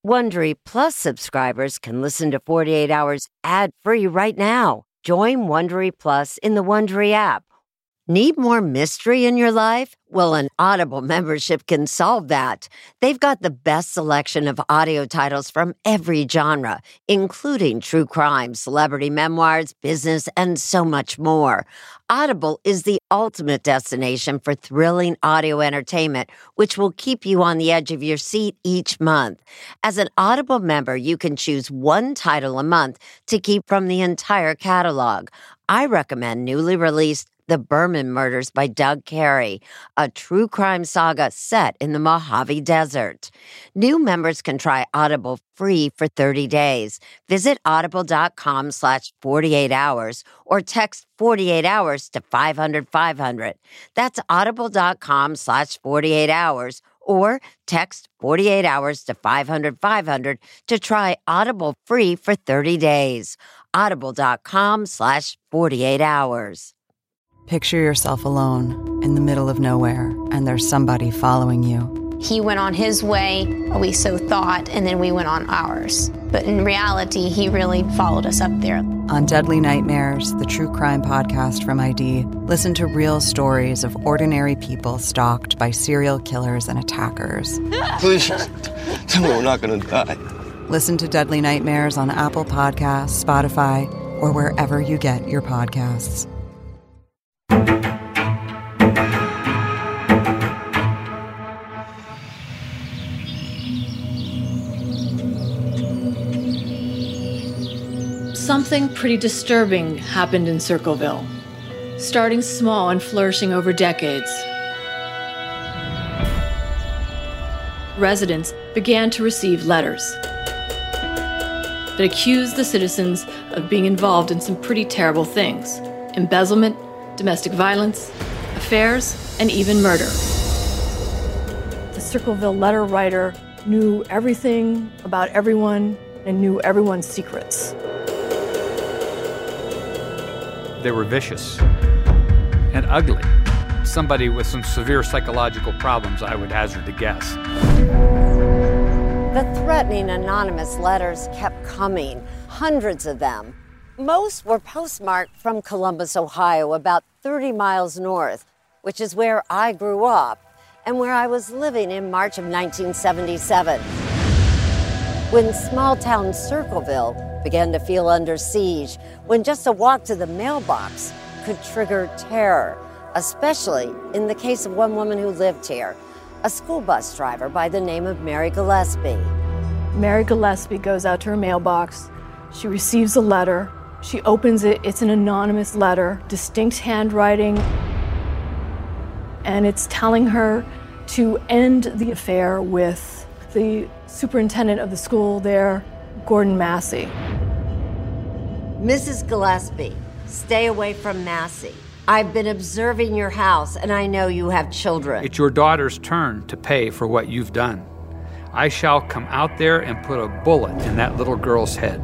Wondery Plus subscribers can listen to 48 Hours ad-free right now. Join Wondery Plus in the Wondery app. Need more mystery in your life? Well, an Audible membership can solve that. They've got the best selection of audio titles from every genre, including true crime, celebrity memoirs, business, and so much more. Audible is the ultimate destination for thrilling audio entertainment, which will keep you on the edge of your seat each month. As an Audible member, you can choose one title a month to keep from the entire catalog. I recommend newly released The Berman Murders by Doug Carey, a true crime saga set in the Mojave Desert. New members can try Audible free for 30 days. Visit audible.com/48hours or text 48 hours to 500-500. That's audible.com/48hours or text 48 hours to 500-500 to try Audible free for 30 days. Audible.com/48hours. Picture yourself alone in the middle of nowhere, and there's somebody following you. He went on his way, we so thought, and then we went on ours. But in reality, he really followed us up there. On Deadly Nightmares, the true crime podcast from ID, listen to real stories of ordinary people stalked by serial killers and attackers. Please, tell me we're not going to die. Listen to Deadly Nightmares on Apple Podcasts, Spotify, or wherever you get your podcasts. Something pretty disturbing happened in Circleville, starting small and flourishing over decades. Residents began to receive letters that accused the citizens of being involved in some pretty terrible things: embezzlement, domestic violence, affairs, and even murder. The Circleville letter writer knew everything about everyone and knew everyone's secrets. They were vicious and ugly. Somebody with some severe psychological problems, I would hazard to guess. The threatening anonymous letters kept coming, hundreds of them. Most were postmarked from Columbus, Ohio, about 30 miles north, which is where I grew up and where I was living in March of 1977. When small-town Circleville began to feel under siege, when just a walk to the mailbox could trigger terror, especially in the case of one woman who lived here, a school bus driver by the name of Mary Gillespie. Mary Gillespie goes out to her mailbox. She receives a letter. She opens it. It's an anonymous letter, distinct handwriting, and it's telling her to end the affair with the superintendent of the school there, Gordon Massey. Mrs. Gillespie, stay away from Massey. I've been observing your house, and I know you have children. It's your daughter's turn to pay for what you've done. I shall come out there and put a bullet in that little girl's head.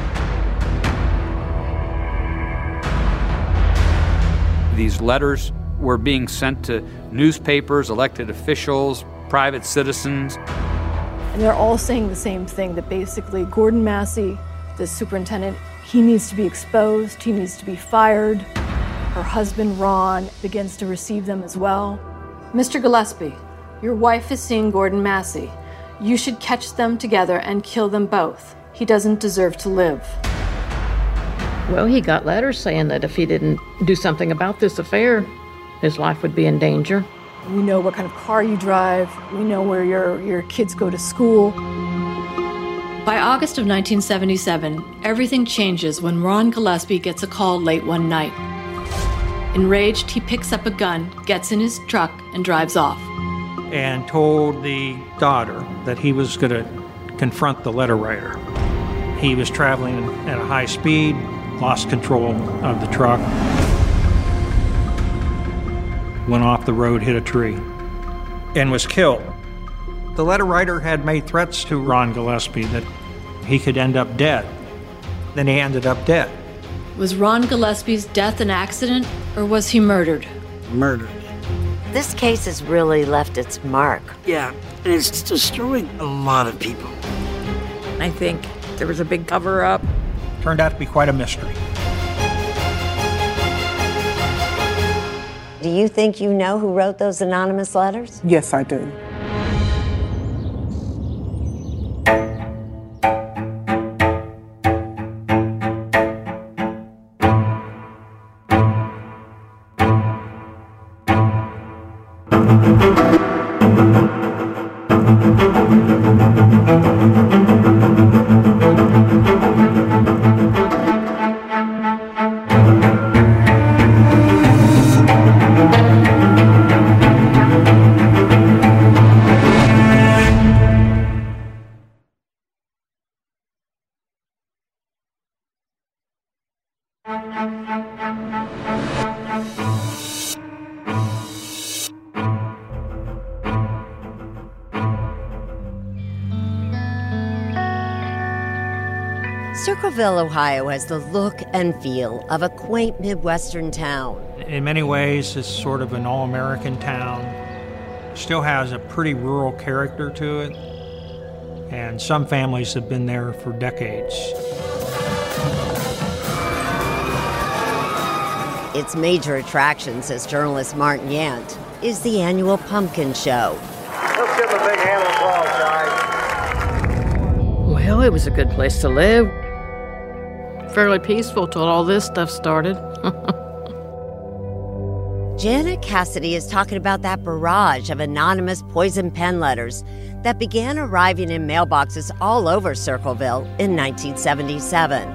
These letters were being sent to newspapers, elected officials, private citizens. And they're all saying the same thing, that basically Gordon Massey, the superintendent, he needs to be exposed, he needs to be fired. Her husband, Ron, begins to receive them as well. Mr. Gillespie, your wife is seeing Gordon Massey. You should catch them together and kill them both. He doesn't deserve to live. Well, he got letters saying that if he didn't do something about this affair, his life would be in danger. We know what kind of car you drive. We know where your kids go to school. By August of 1977, everything changes when Ron Gillespie gets a call late one night. Enraged, he picks up a gun, gets in his truck, and drives off. And told the daughter that he was going to confront the letter writer. He was traveling at a high speed, lost control of the truck, went off the road, hit a tree, and was killed. The letter writer had made threats to Ron Gillespie that he could end up dead. Then he ended up dead. Was Ron Gillespie's death an accident, or was he murdered? Murdered. This case has really left its mark. Yeah, and it's destroyed a lot of people. I think there was a big cover-up. Turned out to be quite a mystery. Do you think you know who wrote those anonymous letters? Yes, I do. Circleville, Ohio has the look and feel of a quaint Midwestern town. In many ways, it's sort of an all-American town. Still has a pretty rural character to it, and some families have been there for decades. Its major attraction, says journalist Martin Yant, is the annual Pumpkin Show. Let's give him a big hand of applause, guys. Well, it was a good place to live. Fairly peaceful till all this stuff started. Janet Cassidy is talking about that barrage of anonymous poison pen letters that began arriving in mailboxes all over Circleville in 1977.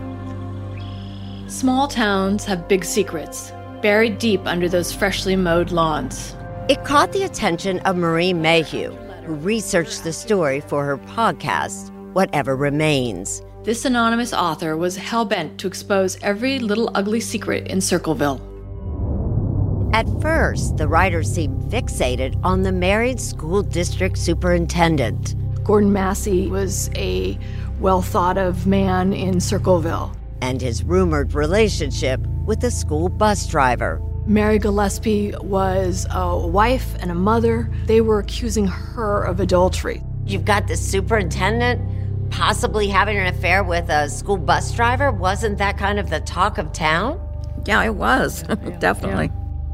Small towns have big secrets, buried deep under those freshly mowed lawns. It caught the attention of Marie Mayhew, who researched the story for her podcast, Whatever Remains. This anonymous author was hell-bent to expose every little ugly secret in Circleville. At first, the writer seemed fixated on the married school district superintendent. Gordon Massey was a well-thought-of man in Circleville. And his rumored relationship with the school bus driver. Mary Gillespie was a wife and a mother. They were accusing her of adultery. You've got the superintendent possibly having an affair with a school bus driver? Wasn't that kind of the talk of town? Yeah, it was. Definitely.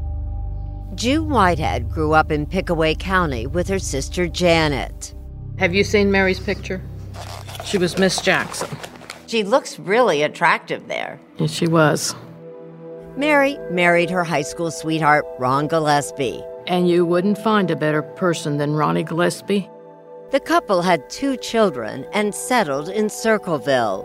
June Whitehead grew up in Pickaway County with her sister Janet. Have you seen Mary's picture? She was Miss Jackson. She looks really attractive there. Yes, she was. Mary married her high school sweetheart, Ron Gillespie. And you wouldn't find a better person than Ronnie Gillespie. The couple had 2 children and settled in Circleville.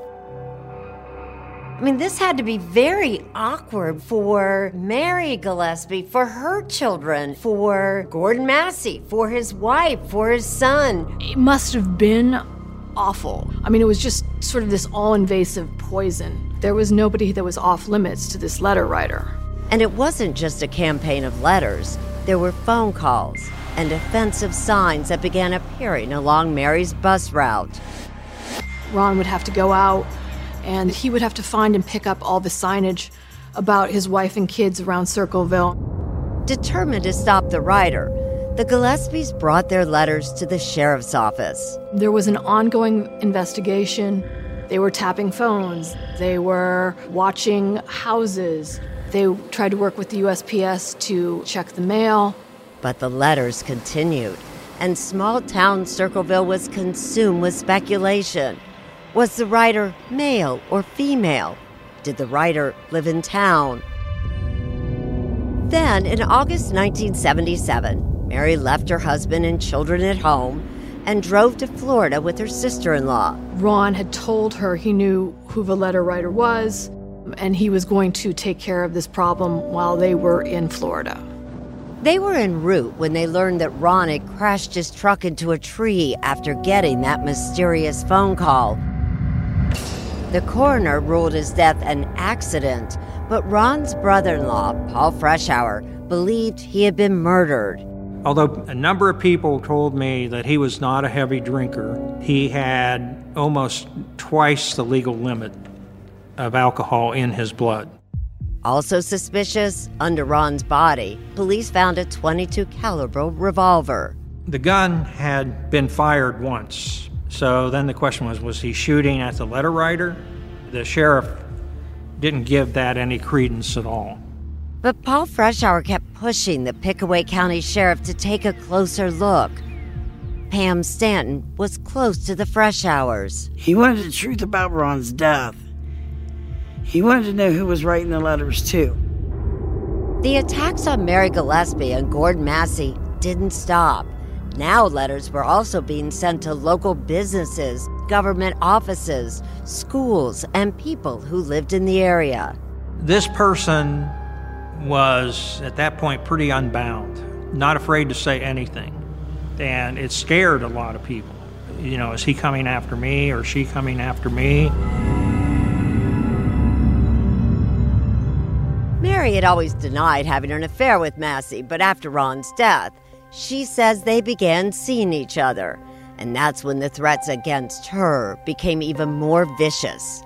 I mean, this had to be very awkward for Mary Gillespie, for her children, for Gordon Massey, for his wife, for his son. It must have been awful. I mean, it was just sort of this all-invasive poison. There was nobody that was off limits to this letter writer. And it wasn't just a campaign of letters. There were phone calls and offensive signs that began appearing along Mary's bus route. Ron would have to go out, and he would have to find and pick up all the signage about his wife and kids around Circleville. Determined to stop the writer, the Gillespies brought their letters to the sheriff's office. There was an ongoing investigation. They were tapping phones. They were watching houses. They tried to work with the USPS to check the mail. But the letters continued, and small-town Circleville was consumed with speculation. Was the writer male or female? Did the writer live in town? Then, in August 1977, Mary left her husband and children at home and drove to Florida with her sister-in-law. Ron had told her he knew who the letter writer was, and he was going to take care of this problem while they were in Florida. They were en route when they learned that Ron had crashed his truck into a tree after getting that mysterious phone call. The coroner ruled his death an accident, but Ron's brother-in-law, Paul Freshour, believed he had been murdered. Although a number of people told me that he was not a heavy drinker, he had almost twice the legal limit of alcohol in his blood. Also suspicious, under Ron's body, police found a .22 caliber revolver. The gun had been fired once, So then the question was he shooting at the letter writer? The sheriff didn't give that any credence at all. But Paul Freshour kept pushing the Pickaway County Sheriff to take a closer look. Pam Stanton was close to the Freshours. He wanted the truth about Ron's death. He wanted to know who was writing the letters, too. The attacks on Mary Gillespie and Gordon Massey didn't stop. Now letters were also being sent to local businesses, government offices, schools, and people who lived in the area. This person was, at that point, pretty unbound, not afraid to say anything. And it scared a lot of people. You know, is he coming after me or is she coming after me? Mary had always denied having an affair with Massey, but after Ron's death, she says they began seeing each other. And that's when the threats against her became even more vicious.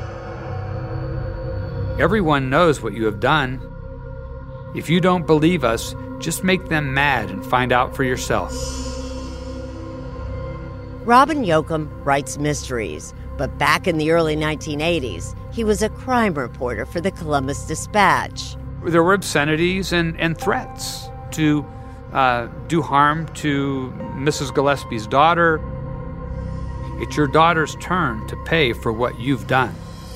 Everyone knows what you have done. If you don't believe us, just make them mad and find out for yourself. Robin Yoakum writes mysteries, but back in the early 1980s, he was a crime reporter for the Columbus Dispatch. There were obscenities and threats to do harm to Mrs. Gillespie's daughter. It's your daughter's turn to pay for what you've done.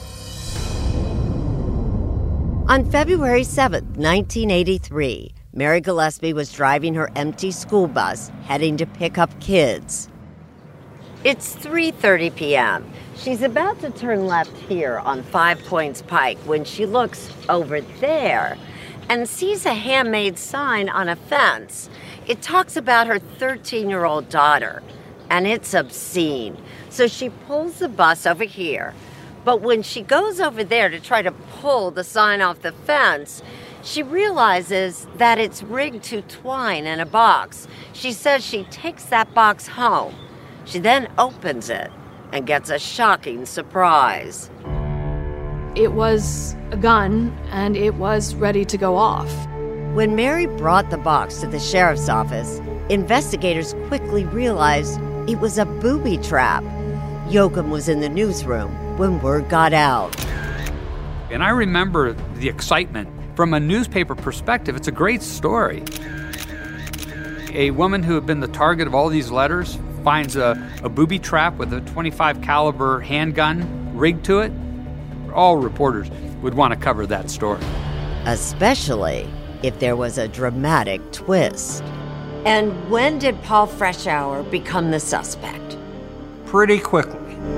On February 7th, 1983, Mary Gillespie was driving her empty school bus, heading to pick up kids. It's 3:30 p.m. She's about to turn left here on 5 Points Pike when she looks over there and sees a handmade sign on a fence. It talks about her 13-year-old daughter, and it's obscene. So she pulls the bus over here. But when she goes over there to try to pull the sign off the fence, she realizes that it's rigged to twine in a box. She says she takes that box home. She then opens it and gets a shocking surprise. It was a gun, and it was ready to go off. When Mary brought the box to the sheriff's office, investigators quickly realized it was a booby trap. Yoakum was in the newsroom when word got out. And I remember the excitement. From a newspaper perspective, it's a great story. A woman who had been the target of all these letters finds a booby trap with a .25 caliber handgun rigged to it. All reporters would want to cover that story. Especially if there was a dramatic twist. And when did Paul Freshour become the suspect? Pretty quickly.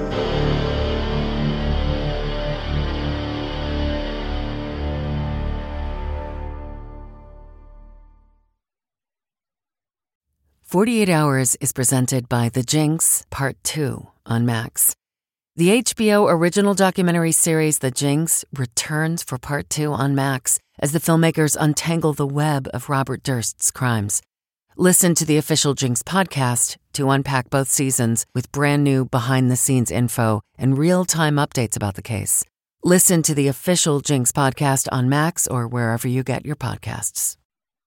"48 Hours" is presented by The Jinx, Part 2 on Max. The HBO original documentary series The Jinx returns for Part 2 on Max as the filmmakers untangle the web of Robert Durst's crimes. Listen to the official Jinx podcast to unpack both seasons with brand new behind-the-scenes info and real-time updates about the case. Listen to the official Jinx podcast on Max or wherever you get your podcasts.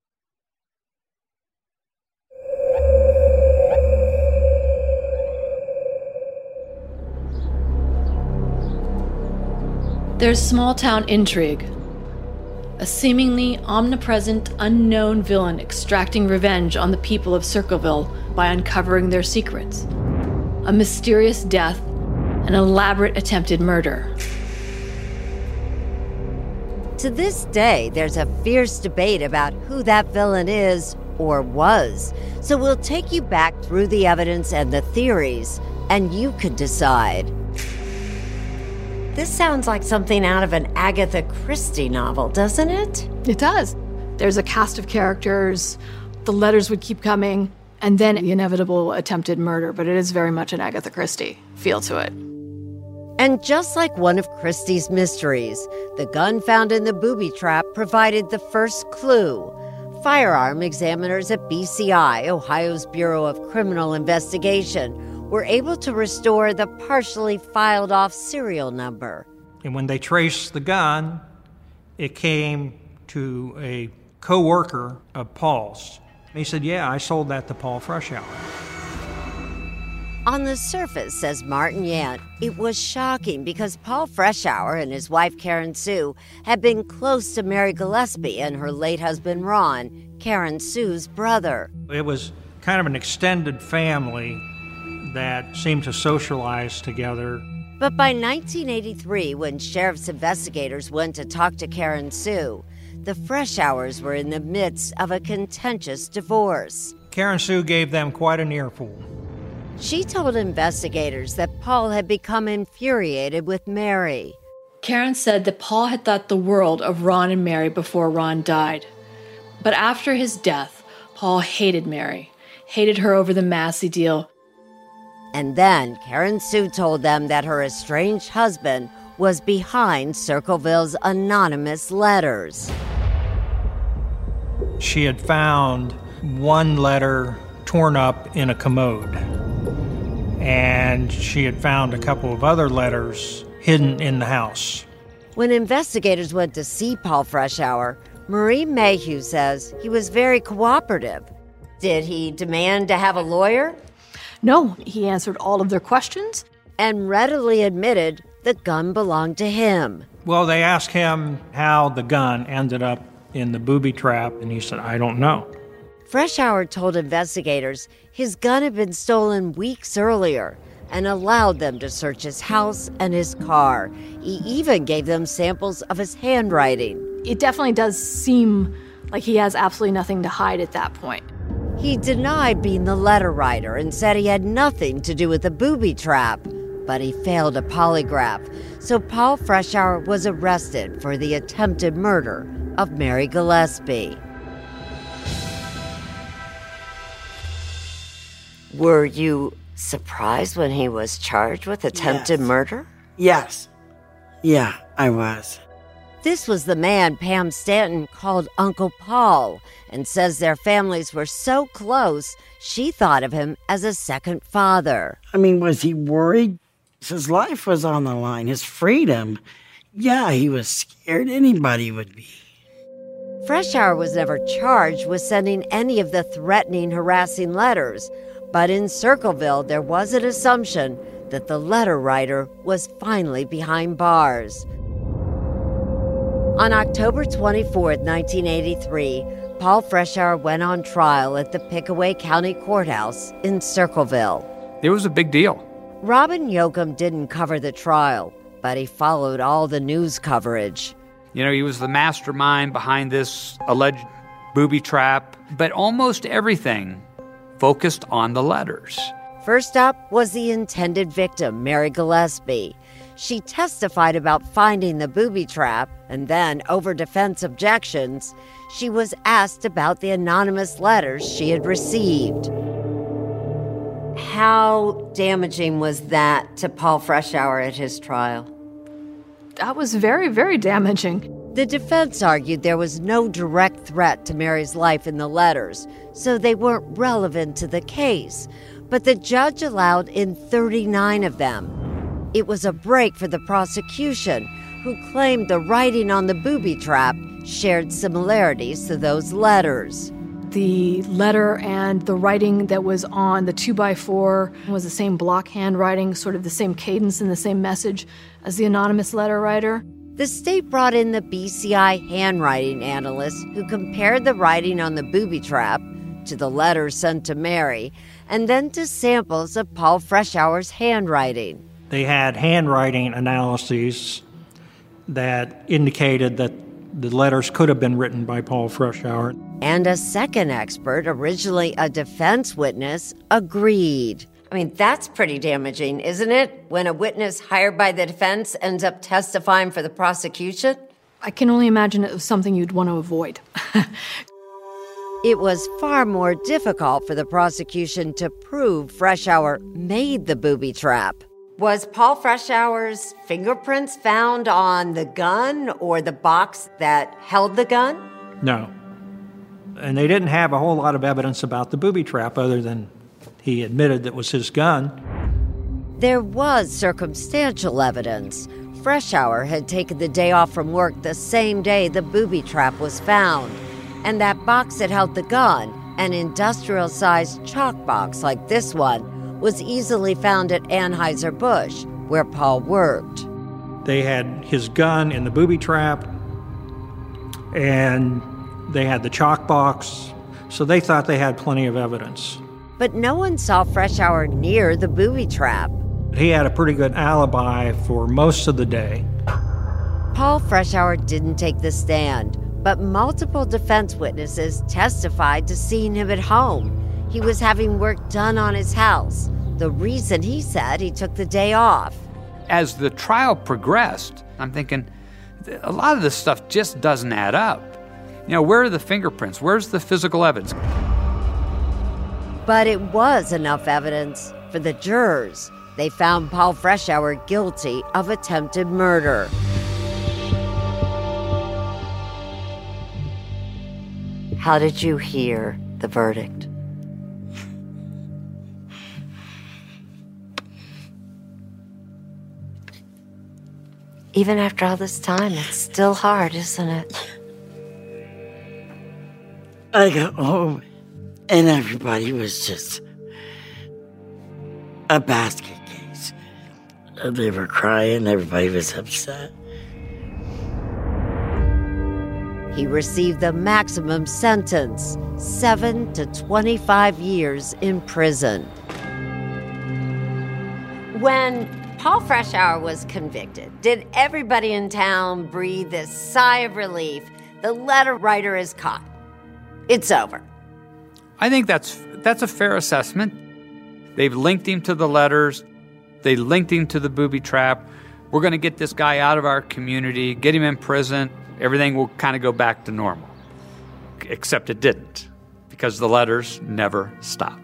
There's small-town intrigue. A seemingly omnipresent, unknown villain extracting revenge on the people of Circleville by uncovering their secrets. A mysterious death, an elaborate attempted murder. To this day, there's a fierce debate about who that villain is or was. So we'll take you back through the evidence and the theories, and you could decide. This sounds like something out of an Agatha Christie novel, doesn't it? It does. There's a cast of characters, the letters would keep coming, and then the inevitable attempted murder, but it is very much an Agatha Christie feel to it. And just like one of Christie's mysteries, the gun found in the booby trap provided the first clue. Firearm examiners at BCI, Ohio's Bureau of Criminal Investigation, were able to restore the partially filed-off serial number. And when they traced the gun, it came to a co-worker of Paul's. He said, yeah, I sold that to Paul Freshour. On the surface, says Martin Yant, it was shocking because Paul Freshour and his wife Karen Sue had been close to Mary Gillespie and her late husband Ron, Karen Sue's brother. It was kind of an extended family that seemed to socialize together. But by 1983, when sheriff's investigators went to talk to Karen Sue, the Freshours were in the midst of a contentious divorce. Karen Sue gave them quite an earful. She told investigators that Paul had become infuriated with Mary. Karen said that Paul had thought the world of Ron and Mary before Ron died. But after his death, Paul hated Mary, hated her over the Massey deal. And then Karen Sue told them that her estranged husband was behind Circleville's anonymous letters. She had found one letter torn up in a commode, and she had found a couple of other letters hidden in the house. When investigators went to see Paul Freshour, Marie Mayhew says he was very cooperative. Did he demand to have a lawyer? No, he answered all of their questions. And readily admitted the gun belonged to him. Well, they asked him how the gun ended up in the booby trap, and he said, I don't know. Freshour told investigators his gun had been stolen weeks earlier and allowed them to search his house and his car. He even gave them samples of his handwriting. It definitely does seem like he has absolutely nothing to hide at that point. He denied being the letter writer and said he had nothing to do with the booby trap, but he failed a polygraph, so Paul Freshour was arrested for the attempted murder of Mary Gillespie. Were you surprised when he was charged with attempted murder? Yes. Yeah, I was. This was the man Pam Stanton called Uncle Paul and says their families were so close she thought of him as a second father. I mean, was he worried? His life was on the line, his freedom. Yeah, he was scared anybody would be. Freshour was never charged with sending any of the threatening, harassing letters, but in Circleville there was an assumption that the letter writer was finally behind bars. On October 24, 1983, Paul Freshour went on trial at the Pickaway County Courthouse in Circleville. It was a big deal. Robin Yoakum didn't cover the trial, but he followed all the news coverage. You know, he was the mastermind behind this alleged booby trap, but almost everything focused on the letters. First up was the intended victim, Mary Gillespie. She testified about finding the booby trap, and then, over defense objections, she was asked about the anonymous letters she had received. How damaging was that to Paul Freshour at his trial? That was very, very damaging. The defense argued there was no direct threat to Mary's life in the letters, so they weren't relevant to the case. But the judge allowed in 39 of them. It was a break for the prosecution, who claimed the writing on the booby trap shared similarities to those letters. The letter and the writing that was on the 2x4 was the same block handwriting, sort of the same cadence and the same message as the anonymous letter writer. The state brought in the BCI handwriting analyst who compared the writing on the booby trap to the letters sent to Mary and then to samples of Paul Freshour's handwriting. They had handwriting analyses that indicated that the letters could have been written by Paul Freshour. And a second expert, originally a defense witness, agreed. I mean, that's pretty damaging, isn't it? When a witness hired by the defense ends up testifying for the prosecution? I can only imagine it was something you'd want to avoid. It was far more difficult for the prosecution to prove Freshour made the booby trap. Was Paul Freshour's fingerprints found on the gun or the box that held the gun? No. And they didn't have a whole lot of evidence about the booby trap other than he admitted that was his gun. There was circumstantial evidence. Freshour had taken the day off from work the same day the booby trap was found. And that box that held the gun, an industrial-sized chalk box like this one, was easily found at Anheuser-Busch, where Paul worked. They had his gun in the booby trap, and they had the chalk box, so they thought they had plenty of evidence. But no one saw Freshour near the booby trap. He had a pretty good alibi for most of the day. Paul Freshour didn't take the stand, but multiple defense witnesses testified to seeing him at home. He was having work done on his house, the reason he said he took the day off. As the trial progressed, I'm thinking, a lot of this stuff just doesn't add up. You know, where are the fingerprints? Where's the physical evidence? But it was enough evidence for the jurors. They found Paul Freshour guilty of attempted murder. How did you hear the verdict? Even after all this time, it's still hard, isn't it? I got home, and everybody was just a basket case. They were crying, everybody was upset. He received the maximum sentence, 7 to 25 years in prison. When Paul Freshour was convicted, did everybody in town breathe this sigh of relief? The letter writer is caught. It's over. I think that's a fair assessment. They've linked him to the letters. They linked him to the booby trap. We're going to get this guy out of our community, get him in prison. Everything will kind of go back to normal. Except it didn't, because the letters never stopped.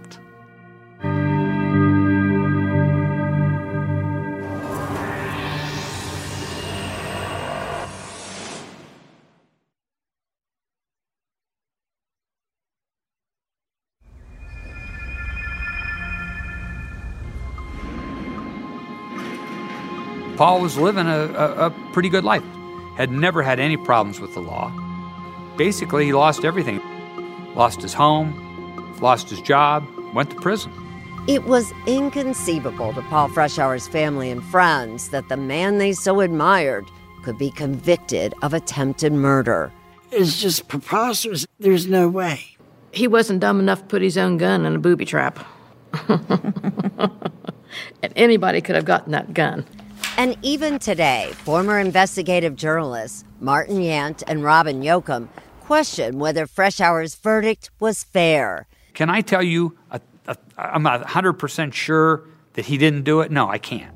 Paul was living a pretty good life, had never had any problems with the law. Basically, he lost everything. Lost his home, lost his job, went to prison. It was inconceivable to Paul Freshour's family and friends that the man they so admired could be convicted of attempted murder. It's just preposterous. There's no way. He wasn't dumb enough to put his own gun in a booby trap. And anybody could have gotten that gun. And even today, former investigative journalists Martin Yant and Robin Yoakum question whether Freshour's verdict was fair. Can I tell you I'm not 100% sure that he didn't do it? No, I can't.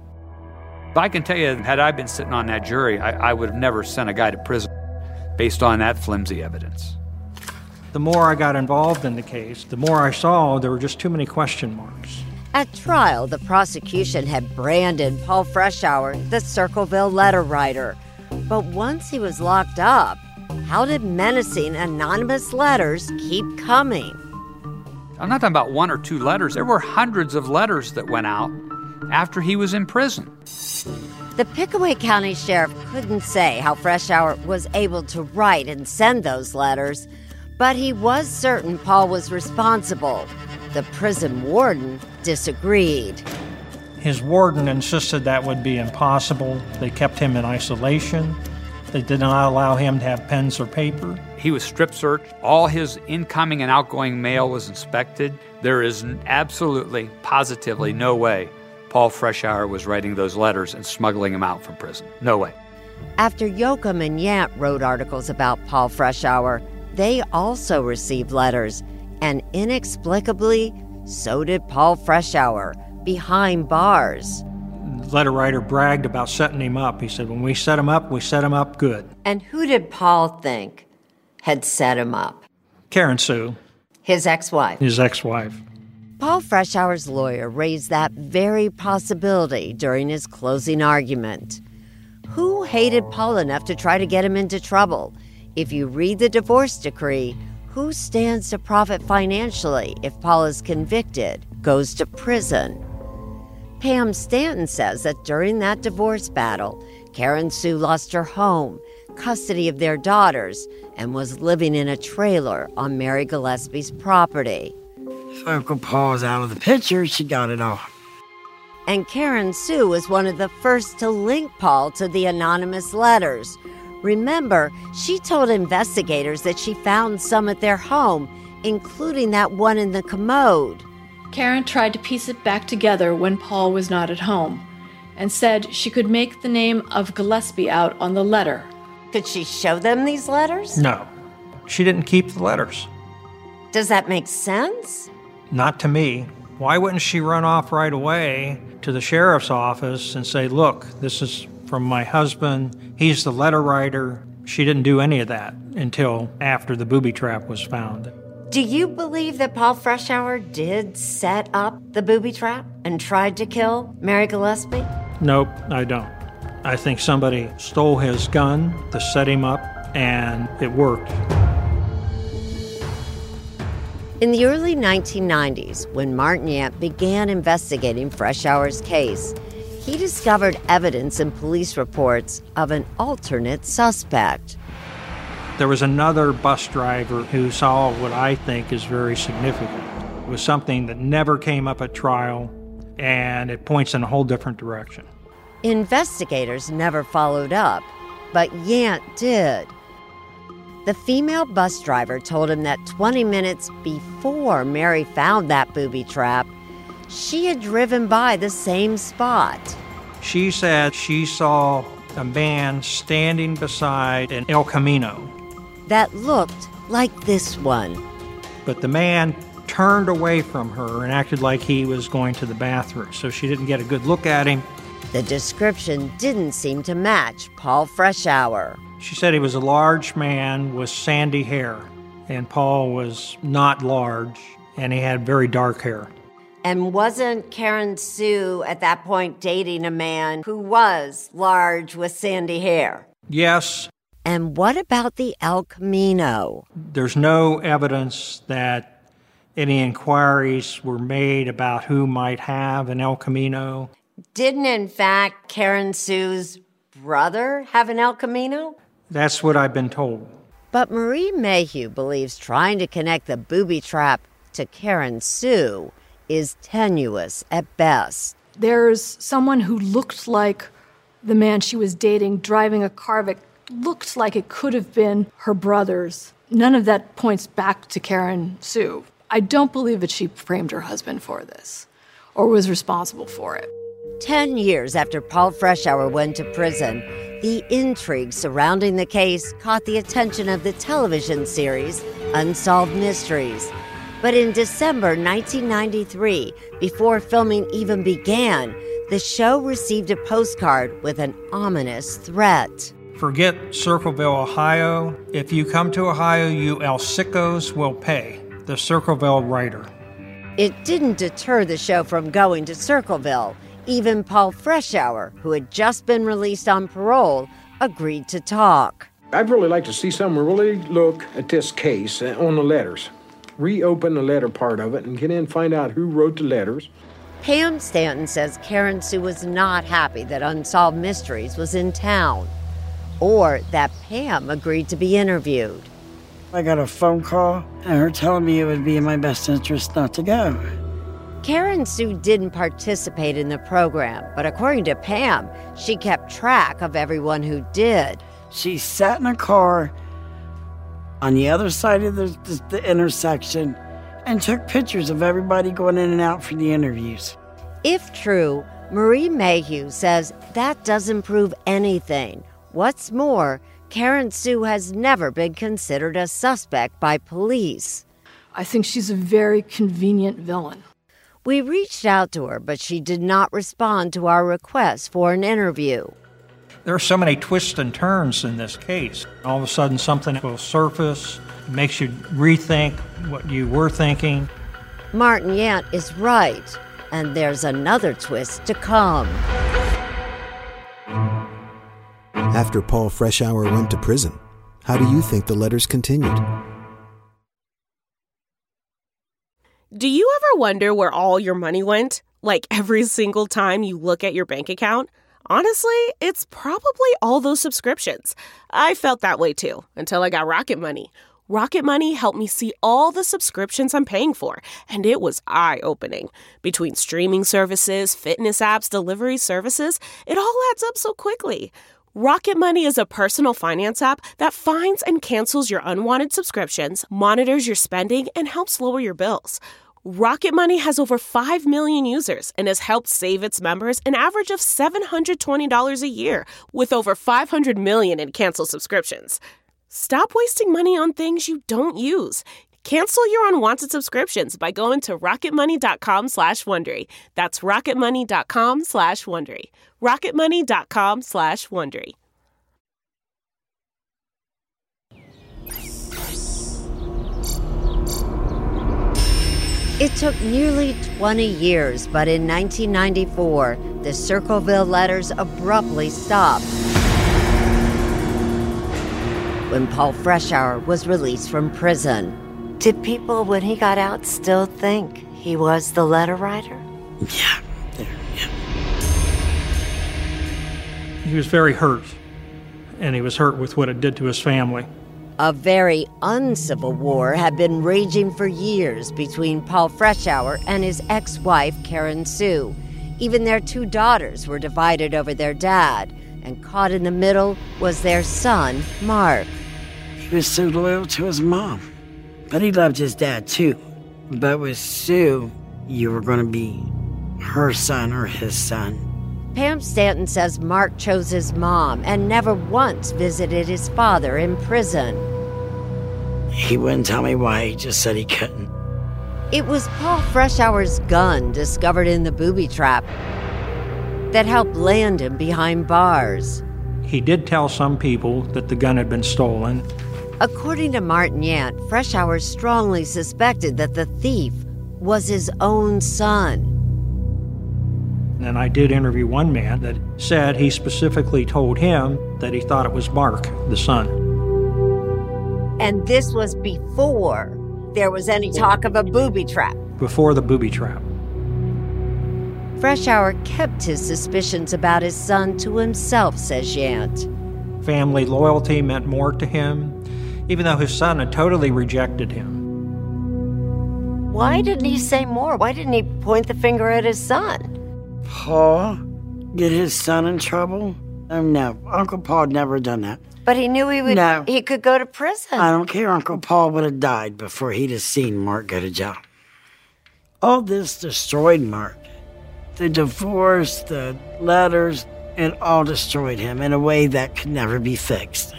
But I can tell you, had I been sitting on that jury, I would have never sent a guy to prison based on that flimsy evidence. The more I got involved in the case, the more I saw there were just too many question marks. At trial, the prosecution had branded Paul Freshour the Circleville letter writer. But once he was locked up, how did menacing anonymous letters keep coming? I'm not talking about one or two letters. There were hundreds of letters that went out after he was in prison. The Pickaway County Sheriff couldn't say how Freshour was able to write and send those letters, but he was certain Paul was responsible. The prison warden disagreed. His warden insisted that would be impossible. They kept him in isolation. They did not allow him to have pens or paper. He was strip searched. All his incoming and outgoing mail was inspected. There is absolutely, positively no way Paul Freshour was writing those letters and smuggling them out from prison. No way. After Yoakum and Yant wrote articles about Paul Freshour, they also received letters. And inexplicably, so did Paul Freshour, behind bars. The letter writer bragged about setting him up. He said, when we set him up good. And who did Paul think had set him up? Karen Sue. His ex-wife. His ex-wife. Paul Freshour's lawyer raised that very possibility during his closing argument. Who hated Paul enough to try to get him into trouble? If you read the divorce decree, who stands to profit financially if Paul is convicted, goes to prison? Pam Stanton says that during that divorce battle, Karen Sue lost her home, custody of their daughters, and was living in a trailer on Mary Gillespie's property. So Uncle Paul was out of the picture. She got it all. And Karen Sue was one of the first to link Paul to the anonymous letters. Remember, she told investigators that she found some at their home, including that one in the commode. Karen tried to piece it back together when Paul was not at home and said she could make the name of Gillespie out on the letter. Could she show them these letters? No, she didn't keep the letters. Does that make sense? Not to me. Why wouldn't she run off right away to the sheriff's office and say, look, this is from my husband, he's the letter writer? She didn't do any of that until after the booby trap was found. Do you believe that Paul Freshour did set up the booby trap and tried to kill Mary Gillespie? Nope, I don't. I think somebody stole his gun to set him up, and it worked. In the early 1990s, when Martin Yant began investigating Freshour's case, he discovered evidence in police reports of an alternate suspect. There was another bus driver who saw what I think is very significant. It was something that never came up at trial, and it points in a whole different direction. Investigators never followed up, but Yant did. The female bus driver told him that 20 minutes before Mary found that booby trap, she had driven by the same spot. She said she saw a man standing beside an El Camino that looked like this one. But the man turned away from her and acted like he was going to the bathroom, so she didn't get a good look at him. The description didn't seem to match Paul Freshour. She said he was a large man with sandy hair, and Paul was not large, and he had very dark hair. And wasn't Karen Sue at that point dating a man who was large with sandy hair? Yes. And what about the El Camino? There's no evidence that any inquiries were made about who might have an El Camino. Didn't, in fact, Karen Sue's brother have an El Camino? That's what I've been told. But Marie Mayhew believes trying to connect the booby trap to Karen Sue is tenuous at best. There's someone who looked like the man she was dating driving a car that looked like it could have been her brother's. None of that points back to Karen Sue. I don't believe that she framed her husband for this or was responsible for it. 10 years after Paul Freshour went to prison, the intrigue surrounding the case caught the attention of the television series Unsolved Mysteries. But in December 1993, before filming even began, the show received a postcard with an ominous threat. Forget Circleville, Ohio. If you come to Ohio, you El Sickos will pay. The Circleville writer. It didn't deter the show from going to Circleville. Even Paul Freshour, who had just been released on parole, agreed to talk. I'd really like to see someone really look at this case on the letters. Reopen the letter part of it and get in and find out who wrote the letters. Pam Stanton says Karen Sue was not happy that Unsolved Mysteries was in town, or that Pam agreed to be interviewed. I got a phone call and her telling me it would be in my best interest not to go. Karen Sue didn't participate in the program, but according to Pam, she kept track of everyone who did. She sat in a car on the other side of the intersection and took pictures of everybody going in and out for the interviews. If true, Marie Mayhew says that doesn't prove anything. What's more, Karen Sue has never been considered a suspect by police. I think she's a very convenient villain. We reached out to her, but she did not respond to our request for an interview. There are so many twists and turns in this case. All of a sudden, something will surface, makes you rethink what you were thinking. Martin Yant is right, and there's another twist to come. After Paul Freshour went to prison, how do you think the letters continued? Do you ever wonder where all your money went? Like every single time you look at your bank account? Honestly, it's probably all those subscriptions. I felt that way too, until I got Rocket Money. Rocket Money helped me see all the subscriptions I'm paying for, and it was eye-opening. Between streaming services, fitness apps, delivery services, it all adds up so quickly. Rocket Money is a personal finance app that finds and cancels your unwanted subscriptions, monitors your spending, and helps lower your bills. Rocket Money has over 5 million users and has helped save its members an average of $720 a year, with over 500 million in canceled subscriptions. Stop wasting money on things you don't use. Cancel your unwanted subscriptions by going to rocketmoney.com/Wondery. That's rocketmoney.com/Wondery. rocketmoney.com/Wondery. It took nearly 20 years, but in 1994, the Circleville letters abruptly stopped when Paul Freshour was released from prison. Did people, when he got out, still think he was the letter writer? Yeah. He was very hurt, and he was hurt with what it did to his family. A very uncivil war had been raging for years between Paul Freshour and his ex-wife, Karen Sue. Even their 2 daughters were divided over their dad, and caught in the middle was their son, Mark. He was so loyal to his mom, but he loved his dad too. But with Sue, you were going to be her son or his son. Pam Stanton says Mark chose his mom and never once visited his father in prison. He wouldn't tell me why, he just said he couldn't. It was Paul Freshour's gun discovered in the booby trap that helped land him behind bars. He did tell some people that the gun had been stolen. According to Martin Yant, Freshour strongly suspected that the thief was his own son. And I did interview one man that said he specifically told him that he thought it was Mark, the son. And this was before there was any talk of a booby trap. Before the booby trap. Freshour kept his suspicions about his son to himself, says Yant. Family loyalty meant more to him, even though his son had totally rejected him. Why didn't he say more? Why didn't he point the finger at his son? Paul? Get his son in trouble? No, Uncle Paul had never done that. But he knew he could go to prison. I don't care. Uncle Paul would have died before he'd have seen Mark go to jail. All this destroyed Mark. The divorce, the letters, it all destroyed him in a way that could never be fixed.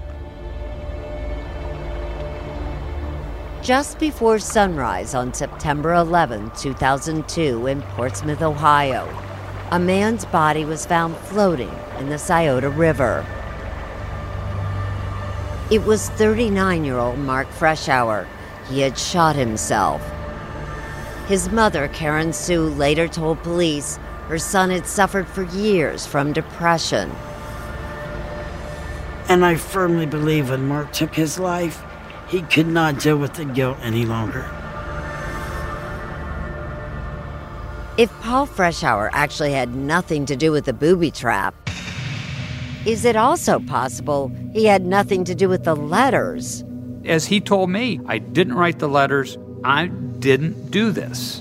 Just before sunrise on September 11, 2002, in Portsmouth, Ohio, a man's body was found floating in the Scioto River. It was 39-year-old Mark Freshour. He had shot himself. His mother, Karen Sue, later told police her son had suffered for years from depression. And I firmly believe when Mark took his life, he could not deal with the guilt any longer. If Paul Freshour actually had nothing to do with the booby trap, is it also possible he had nothing to do with the letters? As he told me, I didn't write the letters. I didn't do this.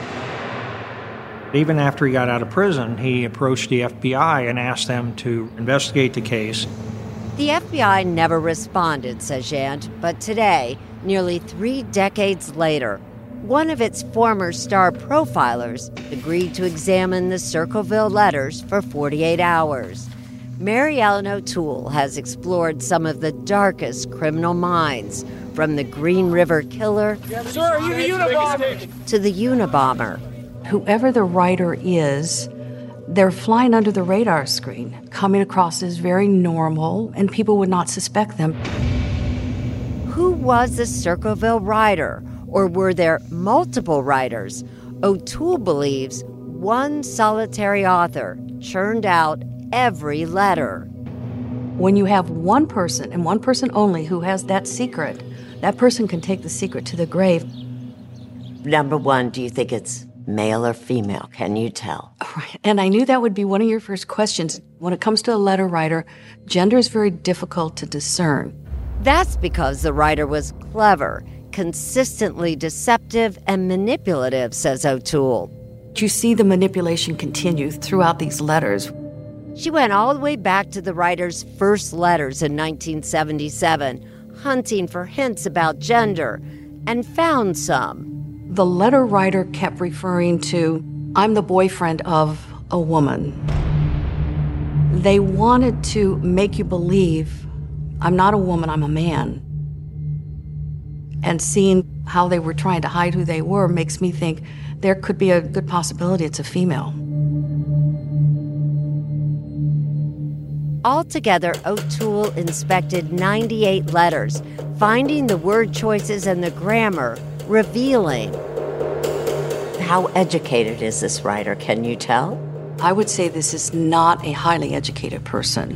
Even after he got out of prison, he approached the FBI and asked them to investigate the case. The FBI never responded, says Yant, but today, nearly 3 decades later, one of its former star profilers agreed to examine the Circleville letters for 48 hours. Mary Ellen O'Toole has explored some of the darkest criminal minds, from the Green River Killer Sir, are you the Unabomber? to the Unabomber. Whoever the writer is, they're flying under the radar screen, coming across as very normal, and people would not suspect them. Who was the Circleville writer, or were there multiple writers? O'Toole believes one solitary author churned out every letter. When you have one person, and one person only, who has that secret, that person can take the secret to the grave. Number one, do you think it's male or female? Can you tell? Right. And I knew that would be one of your first questions. When it comes to a letter writer, gender is very difficult to discern. That's because the writer was clever, consistently deceptive, and manipulative, says O'Toole. You see the manipulation continue throughout these letters. She went all the way back to the writer's first letters in 1977, hunting for hints about gender, and found some. The letter writer kept referring to, I'm the boyfriend of a woman. They wanted to make you believe, I'm not a woman, I'm a man. And seeing how they were trying to hide who they were makes me think there could be a good possibility it's a female. Altogether, O'Toole inspected 98 letters, finding the word choices and the grammar revealing. How educated is this writer, can you tell? I would say this is not a highly educated person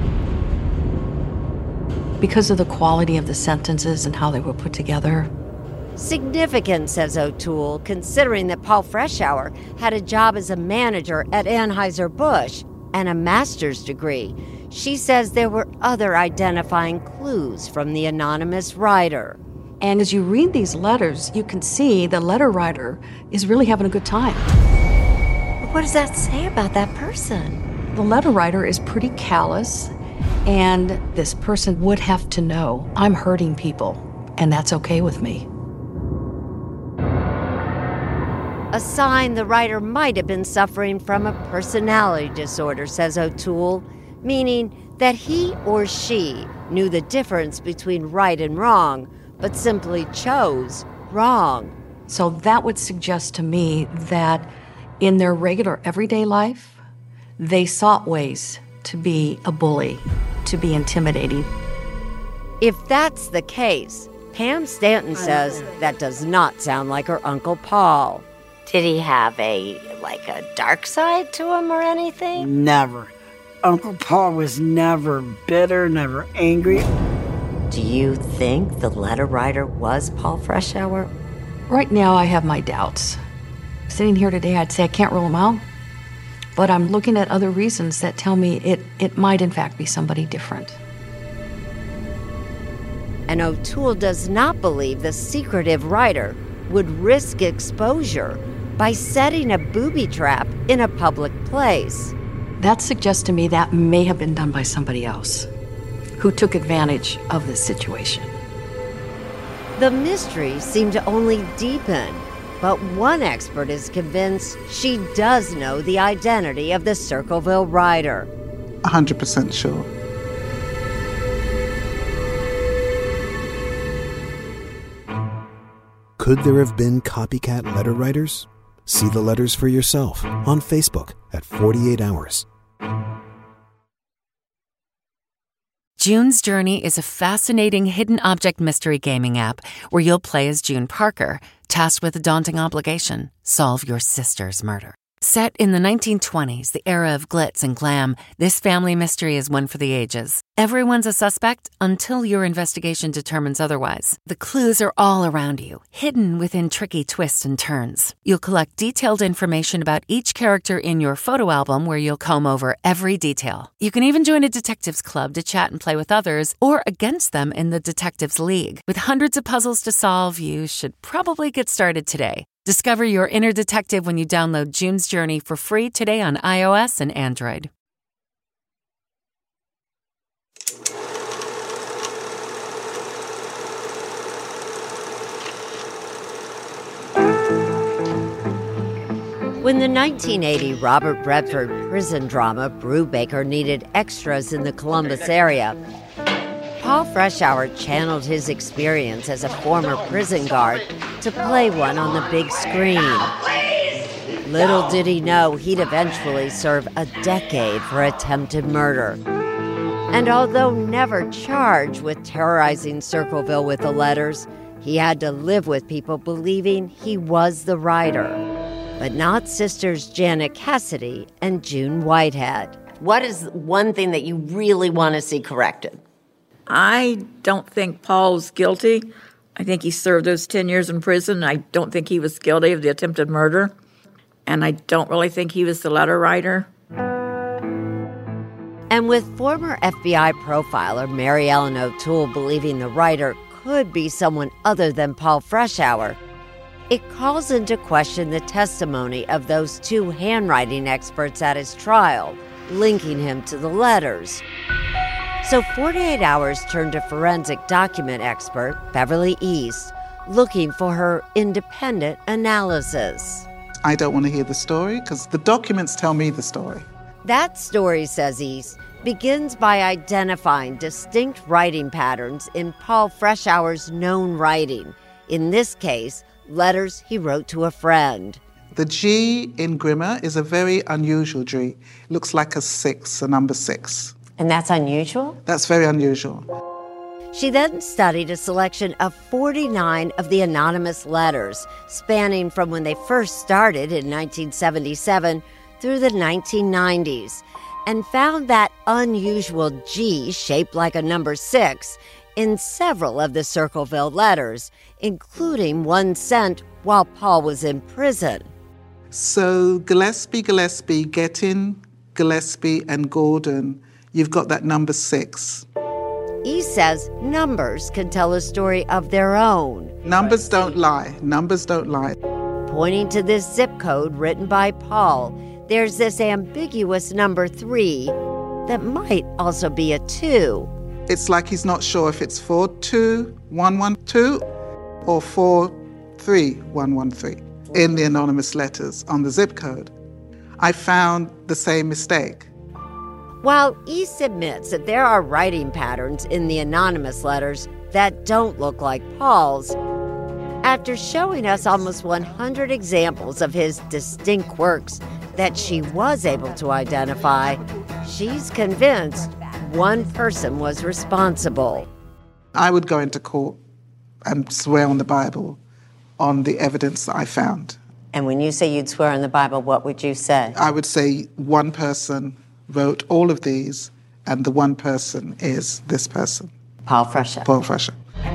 because of the quality of the sentences and how they were put together. Significant, says O'Toole, considering that Paul Freshour had a job as a manager at Anheuser-Busch and a master's degree. She says there were other identifying clues from the anonymous writer. And as you read these letters, you can see the letter writer is really having a good time. What does that say about that person? The letter writer is pretty callous, and this person would have to know, I'm hurting people, and that's okay with me. A sign the writer might have been suffering from a personality disorder, says O'Toole, meaning that he or she knew the difference between right and wrong, but simply chose wrong. So that would suggest to me that in their regular everyday life, they sought ways to be a bully, to be intimidating. If that's the case, Pam Stanton says that does not sound like her Uncle Paul. Did he have a dark side to him or anything? Never. Uncle Paul was never bitter, never angry. Do you think the letter writer was Paul Freshour? Right now, I have my doubts. Sitting here today, I'd say I can't rule them out. But I'm looking at other reasons that tell me it might, in fact, be somebody different. And O'Toole does not believe the secretive writer would risk exposure by setting a booby trap in a public place. That suggests to me that may have been done by somebody else who took advantage of this situation. The mystery seemed to only deepen, but one expert is convinced she does know the identity of the Circleville writer. 100% sure. Could there have been copycat letter writers? See the letters for yourself on Facebook at 48 Hours. June's Journey is a fascinating hidden object mystery gaming app where you'll play as June Parker, tasked with a daunting obligation: solve your sister's murder. Set in the 1920s, the era of glitz and glam, this family mystery is one for the ages. Everyone's a suspect until your investigation determines otherwise. The clues are all around you, hidden within tricky twists and turns. You'll collect detailed information about each character in your photo album where you'll comb over every detail. You can even join a detectives club to chat and play with others or against them in the Detectives League. With hundreds of puzzles to solve, you should probably get started today. Discover your inner detective when you download June's Journey for free today on iOS and Android. When the 1980 Robert Redford prison drama Brubaker needed extras in the Columbus area, Paul Freshour channeled his experience as a former prison guard to play one on the big screen. Little did he know he'd eventually serve a decade for attempted murder. And although never charged with terrorizing Circleville with the letters, he had to live with people believing he was the writer. But not sisters Janet Cassidy and June Whitehead. What is one thing that you really want to see corrected? I don't think Paul's guilty. I think he served those 10 years in prison. I don't think he was guilty of the attempted murder. And I don't really think he was the letter writer. And with former FBI profiler Mary Ellen O'Toole believing the writer could be someone other than Paul Freshour, it calls into question the testimony of those two handwriting experts at his trial, linking him to the letters. So 48 Hours turned to forensic document expert Beverly East, looking for her independent analysis. I don't want to hear the story because the documents tell me the story. That story, says East, begins by identifying distinct writing patterns in Paul Freshour's known writing. In this case, letters he wrote to a friend. The G in Grimmer is a very unusual G. It looks like a 6, a number 6. And that's unusual? That's very unusual. She then studied a selection of 49 of the anonymous letters, spanning from when they first started in 1977 through the 1990s, and found that unusual G shaped like a number 6 in several of the Circleville letters, including one sent while Paul was in prison. So Gillespie, Gettin, Gillespie, and Gordon, you've got that number 6. E says numbers can tell a story of their own. Numbers don't lie. Numbers don't lie. Pointing to this zip code written by Paul, there's this ambiguous number 3 that might also be a 2. It's like he's not sure if it's 42112 or 43113 in the anonymous letters on the zip code. I found the same mistake. While East admits that there are writing patterns in the anonymous letters that don't look like Paul's, after showing us almost 100 examples of his distinct works that she was able to identify, she's convinced one person was responsible. I would go into court and swear on the Bible on the evidence that I found. And when you say you'd swear on the Bible, what would you say? I would say one person wrote all of these, and the one person is this person. Paul Freshour. Paul Freshour.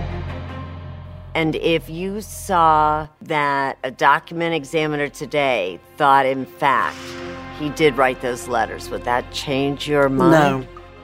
And if you saw that a document examiner today thought, in fact, he did write those letters, would that change your mind? No.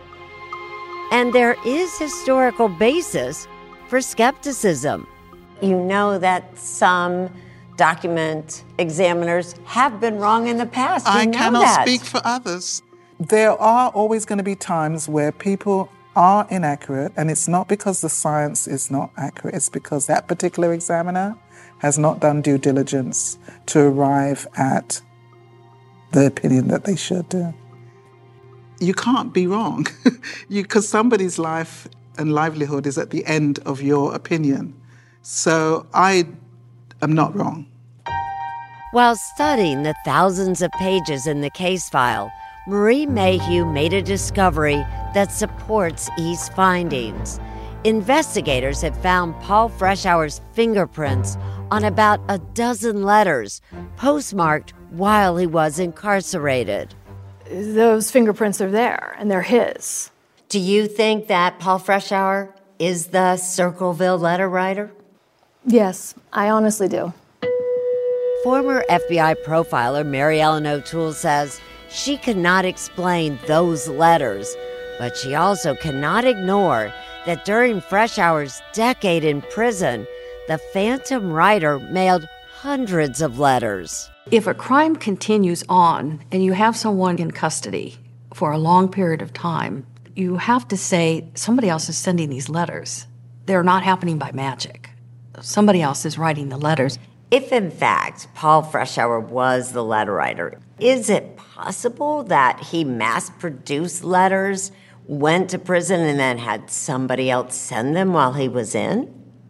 And there is historical basis for skepticism. You know that some document examiners have been wrong in the past. I cannot speak for others. There are always going to be times where people are inaccurate, and it's not because the science is not accurate. It's because that particular examiner has not done due diligence to arrive at the opinion that they should do. You can't be wrong because somebody's life and livelihood is at the end of your opinion. So I am not wrong. While studying the thousands of pages in the case file, Marie Mayhew made a discovery that supports East's findings. Investigators had found Paul Freshour's fingerprints on about a dozen letters, postmarked while he was incarcerated. Those fingerprints are there, and they're his. Do you think that Paul Freshour is the Circleville letter writer? Yes, I honestly do. Former FBI profiler Mary Ellen O'Toole says she cannot explain those letters, but she also cannot ignore that during Freshour's decade in prison, the phantom writer mailed hundreds of letters. If a crime continues on and you have someone in custody for a long period of time, you have to say somebody else is sending these letters. They're not happening by magic. Somebody else is writing the letters. If, in fact, Paul Freshour was the letter writer, is it possible that he mass-produced letters, went to prison, and then had somebody else send them while he was in?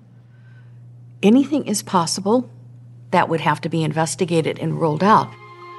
Anything is possible. That would have to be investigated and ruled out.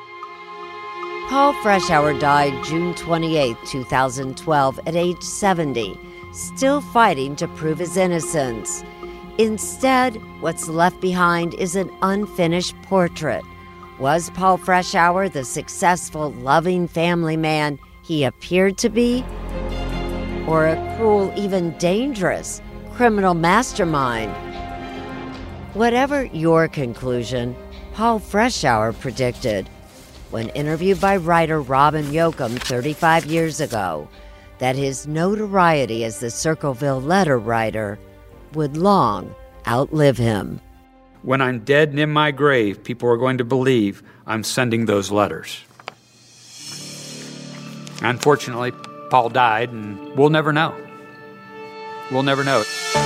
Paul Freshour died June 28, 2012, at age 70, still fighting to prove his innocence. Instead, what's left behind is an unfinished portrait. Was Paul Freshour the successful, loving family man he appeared to be? Or a cruel, even dangerous criminal mastermind? Whatever your conclusion, Paul Freshour predicted when interviewed by writer Robin Yoakum 35 years ago, that his notoriety as the Circleville letter writer would long outlive him. When I'm dead and in my grave, people are going to believe I'm sending those letters. Unfortunately, Paul died, and we'll never know. We'll never know.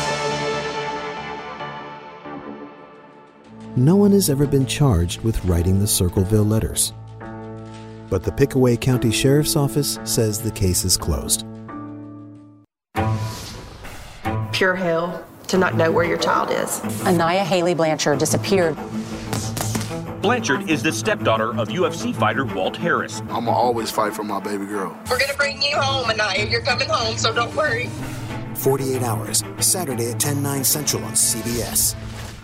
No one has ever been charged with writing the Circleville letters. But the Pickaway County Sheriff's Office says the case is closed. Pure hell to not know where your child is. Anaya Haley Blanchard disappeared. Blanchard is the stepdaughter of UFC fighter Walt Harris. I'm gonna always fight for my baby girl. We're gonna bring you home, Anaya. You're coming home, so don't worry. 48 Hours, Saturday at 10/9 Central on CBS.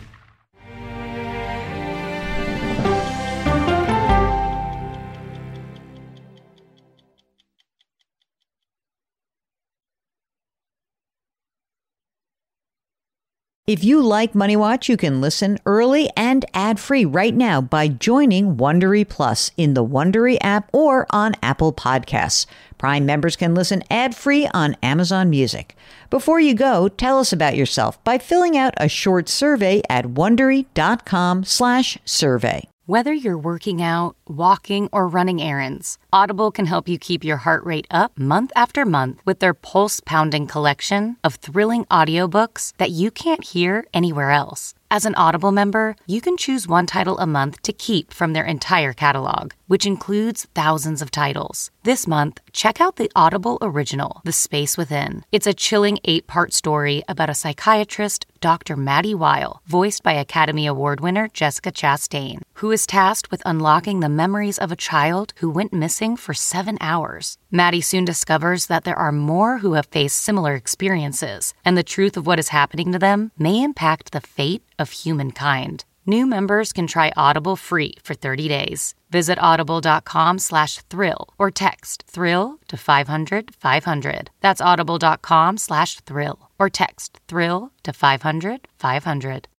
If you like Money Watch, you can listen early and ad-free right now by joining Wondery Plus in the Wondery app or on Apple Podcasts. Prime members can listen ad-free on Amazon Music. Before you go, tell us about yourself by filling out a short survey at Wondery.com/survey. Whether you're working out, walking, or running errands, Audible can help you keep your heart rate up month after month with their pulse-pounding collection of thrilling audiobooks that you can't hear anywhere else. As an Audible member, you can choose one title a month to keep from their entire catalog, which includes thousands of titles. This month, check out the Audible original, The Space Within. It's a chilling 8-part story about a psychiatrist, Dr. Maddie Weil, voiced by Academy Award winner Jessica Chastain, who is tasked with unlocking the memories of a child who went missing for 7 hours. Maddie soon discovers that there are more who have faced similar experiences, and the truth of what is happening to them may impact the fate of humankind. New members can try Audible free for 30 days. Visit audible.com/thrill or text thrill to 500-500. That's audible.com/thrill or text thrill to 500-500.